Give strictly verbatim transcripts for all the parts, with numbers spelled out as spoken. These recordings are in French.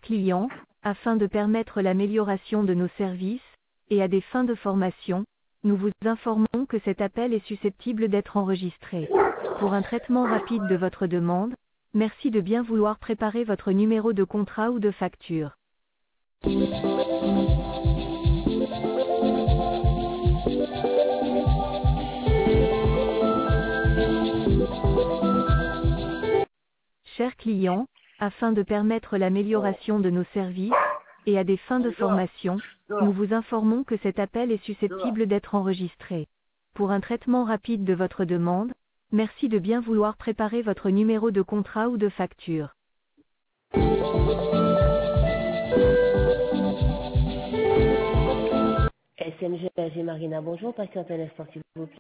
clients, afin de permettre l'amélioration de nos services, et à des fins de formation, nous vous informons que cet appel est susceptible d'être enregistré. Pour un traitement rapide de votre demande, merci de bien vouloir préparer votre numéro de contrat ou de facture. Chers clients, afin de permettre l'amélioration de nos services, et à des fins de formation, nous vous informons que cet appel est susceptible d'être enregistré. Pour un traitement rapide de votre demande, merci de bien vouloir préparer votre numéro de contrat ou de facture. S M G A G Marina, bonjour, patiente un instant s'il vous plaît.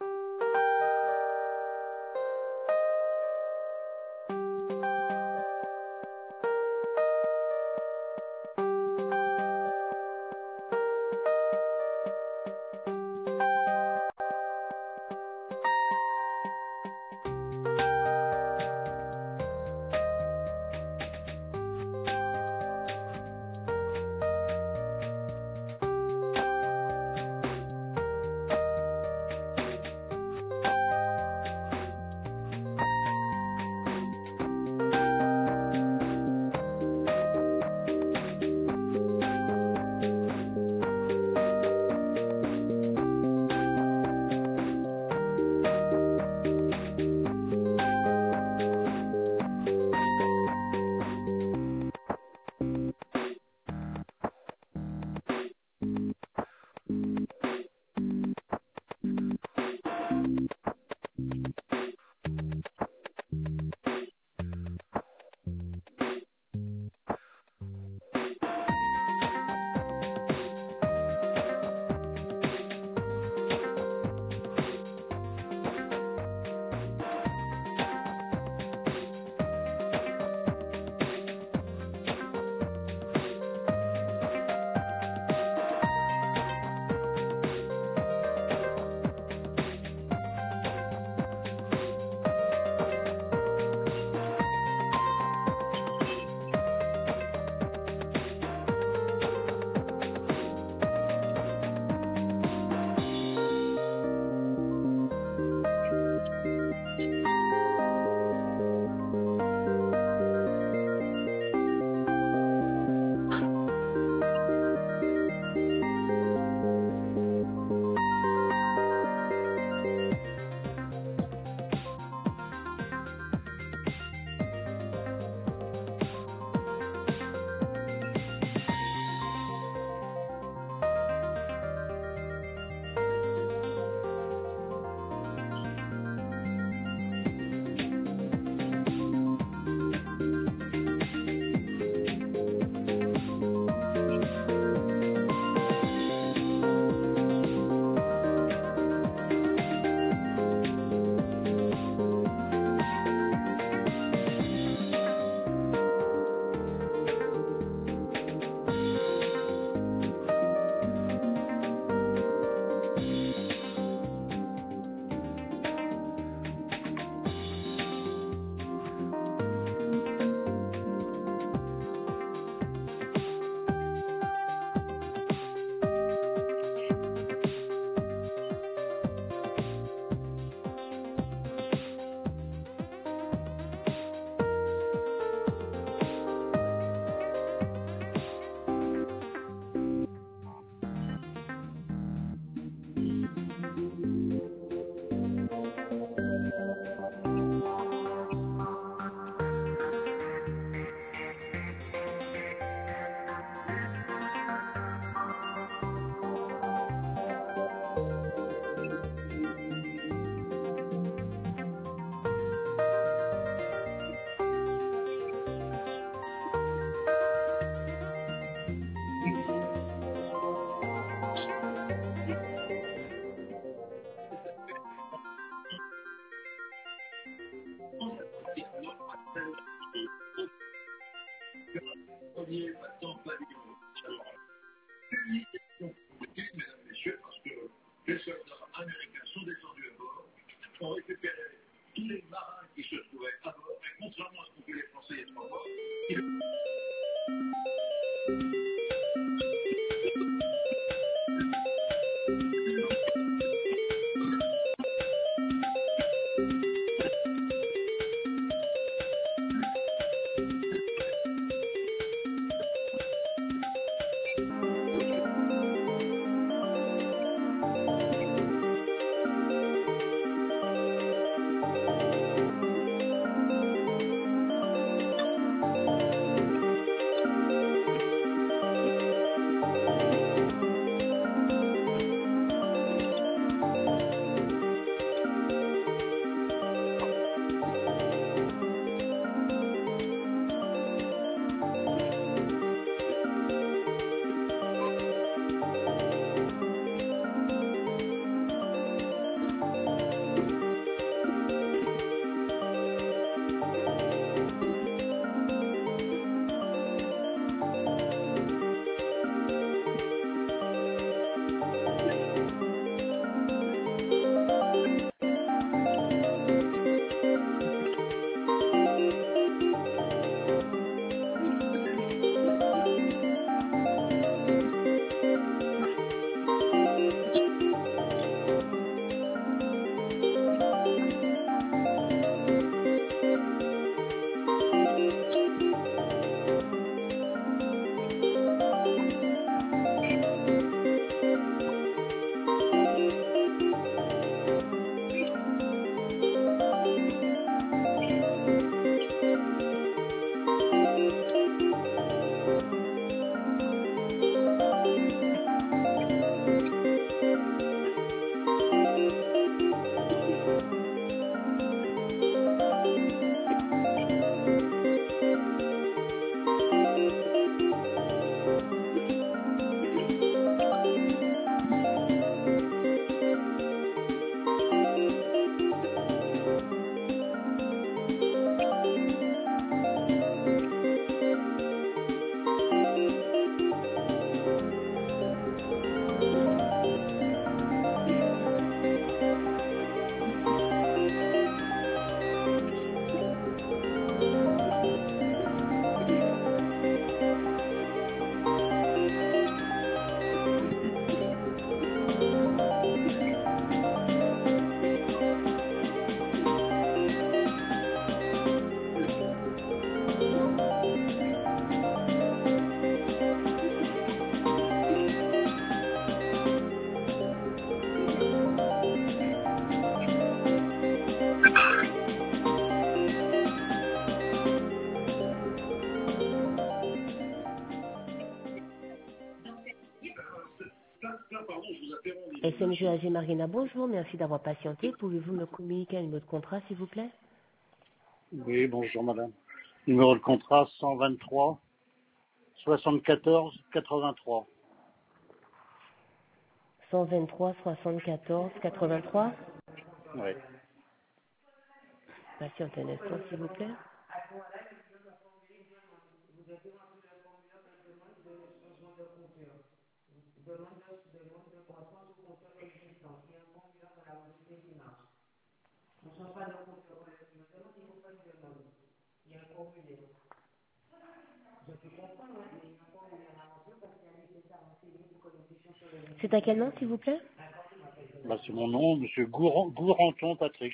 Premier battant pavillon. Félicitations pour l'équipe, mesdames et messieurs, parce que les soldats américains sont descendus à bord, ont récupéré tous les marins qui se trouvaient à bord, et contrairement à ce qu'ont fait les Français il y a trois mois, ils... S M G A G Marina, bonjour, merci d'avoir patienté. Pouvez-vous me communiquer un numéro de contrat, s'il vous plaît? Oui, bonjour madame. Numéro de contrat cent vingt-trois soixante-quatorze quatre-vingt-trois. cent vingt-trois soixante-quatorze quatre-vingt-trois. Oui. Patientez un instant, s'il vous plaît. C'est à quel nom, s'il vous plaît? Bah, c'est mon nom, monsieur Gouran- Gouranton Patrick.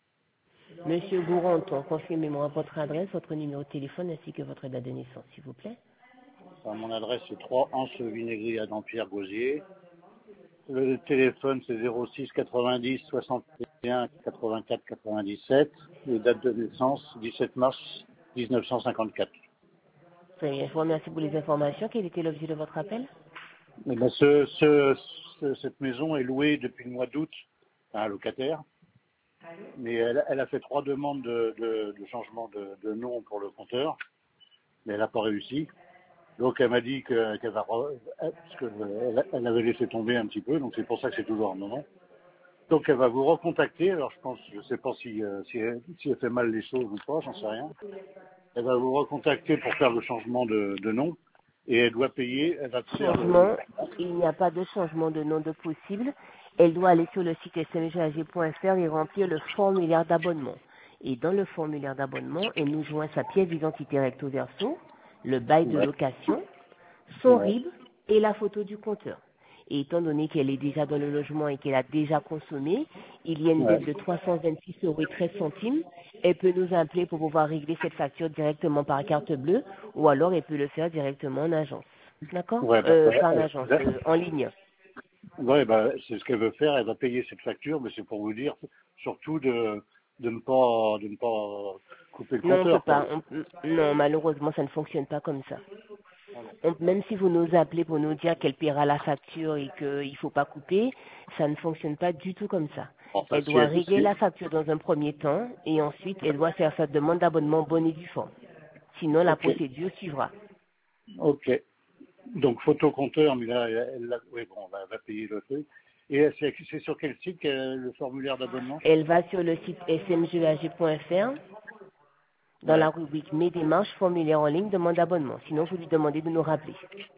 Monsieur Gouranton, confirmez-moi votre adresse, votre numéro de téléphone ainsi que votre date de naissance, s'il vous plaît. Enfin, mon adresse c'est trois Anse Vinaigrie à Dampierre-Gosier. Le téléphone c'est zéro six quatre-vingt-dix soixante et un quatre-vingt-quatre quatre-vingt-dix-sept. Et date de naissance dix-sept mars mille neuf cent cinquante-quatre. Très bien, je vous remercie pour les informations. Quel était l'objet de votre appel? Eh ben, ce, ce, ce- cette maison est louée depuis le mois d'août à un locataire. Mais elle, elle a fait trois demandes de, de, de changement de, de nom pour le compteur, mais elle n'a pas réussi. Donc elle m'a dit que, qu'elle va, re- parce que elle, elle avait laissé tomber un petit peu, donc c'est pour ça que c'est toujours un moment. Donc elle va vous recontacter. Alors je pense, je sais pas si, euh, si, elle, si elle fait mal les choses ou pas, j'en sais rien. Elle va vous recontacter pour faire le changement de, de nom et elle doit payer. Elle va faire le. Changement, il n'y a pas de changement de nom de possible. Elle doit aller sur le site s m g a g point f r et remplir le formulaire d'abonnement. Et dans le formulaire d'abonnement, elle nous joint sa pièce d'identité recto verso, le bail de Ouais, location, son R ouais, I B et la photo du compteur. Et étant donné qu'elle est déjà dans le logement et qu'elle a déjà consommé, il y a une ouais. dette de trois cent vingt-six euros et treize centimes. Elle peut nous appeler pour pouvoir régler cette facture directement par carte bleue ou alors elle peut le faire directement en agence. D'accord? Ouais, bah, euh, bah, Pas en elle- agence, elle- euh, en ligne. ouais, bah, c'est ce qu'elle veut faire. Elle va payer cette facture, mais c'est pour vous dire surtout de de ne pas de ne pas couper le Non, on peut compteur, quoi. pas. On- non, malheureusement, ça ne fonctionne pas comme ça. Voilà. On- même si vous nous appelez pour nous dire qu'elle paiera la facture et qu'il ne faut pas couper, ça ne fonctionne pas du tout comme ça. Enfin, Elle si doit elle, régler si, la facture dans un premier temps et ensuite elle doit faire sa demande d'abonnement bonne et due forme. Sinon, la ok, procédure suivra. ok. Donc photocompteur, mais là, elle, elle, l'a- oui, bon, elle va payer le truc. Et c'est c'est sur quel site qu'elle- le formulaire d'abonnement? Elle va sur le site s m g a g point f r dans la Ouais. rubrique Mes démarches, formulaire en ligne, demande d'abonnement. Sinon, vous lui demandez de nous rappeler.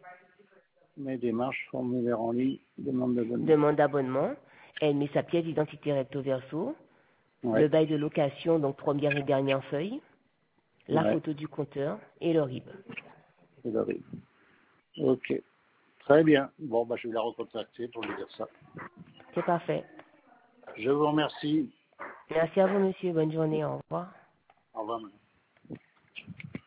Mes démarches, formulaire en ligne, demande d'abonnement. Demande d'abonnement, elle met sa pièce d'identité recto verso, le Ouais, bail de location, donc première et dernière feuille, la ouais, photo du compteur et le R I B. c'est horrible. Ok, très bien. Bon, bah, je vais la recontacter pour lui dire ça. C'est parfait. Je vous remercie. Merci à vous, monsieur. Bonne journée. Au revoir. Au revoir.